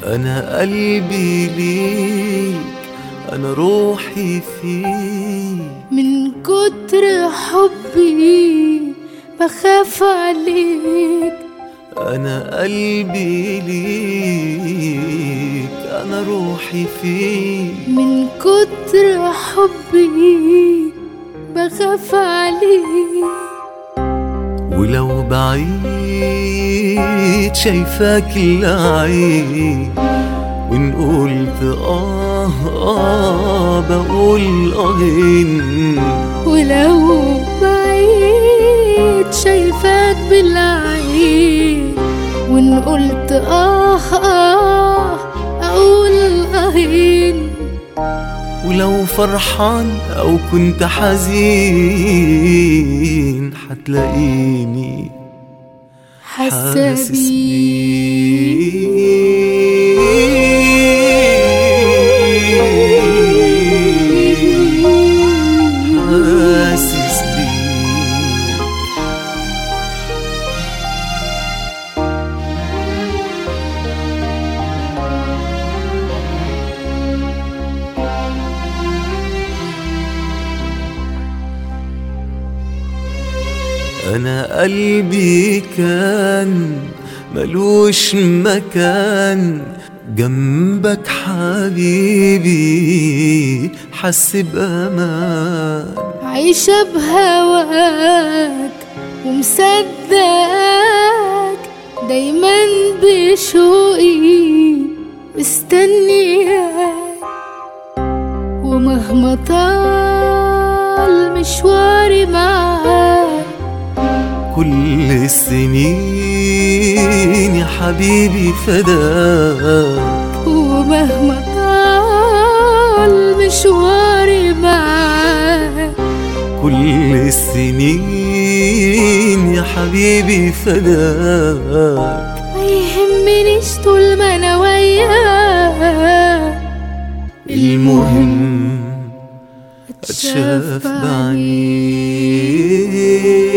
أنا قلبي ليك، أنا روحي فيك. من كتر حبي بخاف عليك. أنا قلبي ليك، أنا روحي فيك. من كتر حبي بخاف عليك. ولو بعيد شايفاك العين، وإن قلت بقول آهين. ولو بعيد شايفاك بالعين، وإن قلت أقول آهين. ولو فرحان أو كنت حزين حتلاقيني حاسة حاسس بيك. أنا قلبي كان ملوش مكان جنبك حبيبي، حس بأمان. عايشة بهواك ومصدقك، دايما بشوقي مستنياك. ومهما طال مشواري معاك، كل السنين يا حبيبي فداك. ومهما طال مشواري معاك، كل السنين يا حبيبي فداك. ما يهمنيش طول ما انا وياك، المهم اتشاف بعينيك.